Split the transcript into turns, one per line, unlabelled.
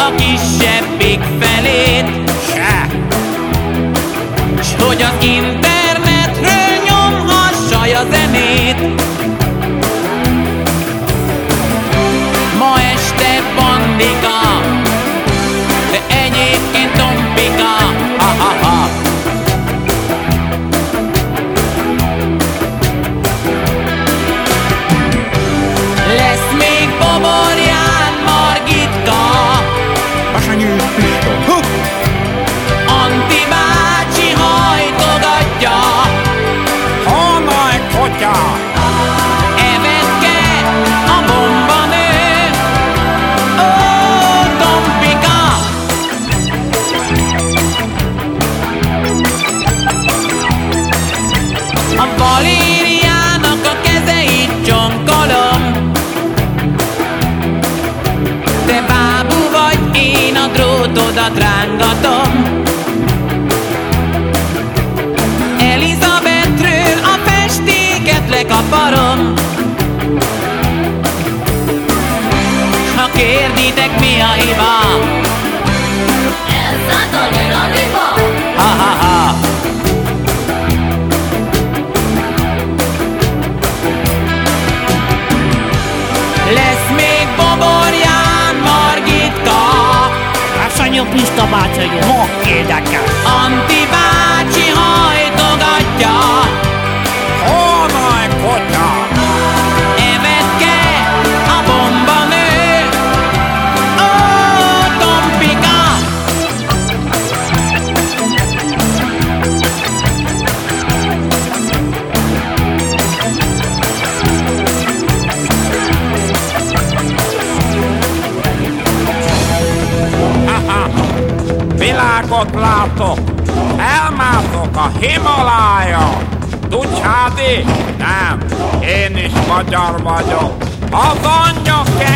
a kisebbik felét,
Se.
s hogy az internetről nyomhassa a zenét. Ma este bandika, de egyébként tompika, ha-ha-ha. Lesz még Boborján Margitka,
Basanyő Pista.
Anti bácsi hajtogatja,
Hanaj kotya.
Evetke a bombanő, ó, tompika. A Valériának a kezeit csonkolom, te bábú vagy, én a drótodat rángatom. Elizabethről a festéket lekaparom. Ha kérditek, mi a hiba,
Elszátolni a riba.
ha-ha-ha. Lesz még Boborján Margitka,
Basanyő Pista bácsi, rock érdekes.
Anti bácsi hajtogatja,
Hanaj kotya.
Evetke a bombanő, ó, tompika.
Világot látok, elmászok a Himalája. Tudjádi? Nem, én is magyar vagyok. Az anyja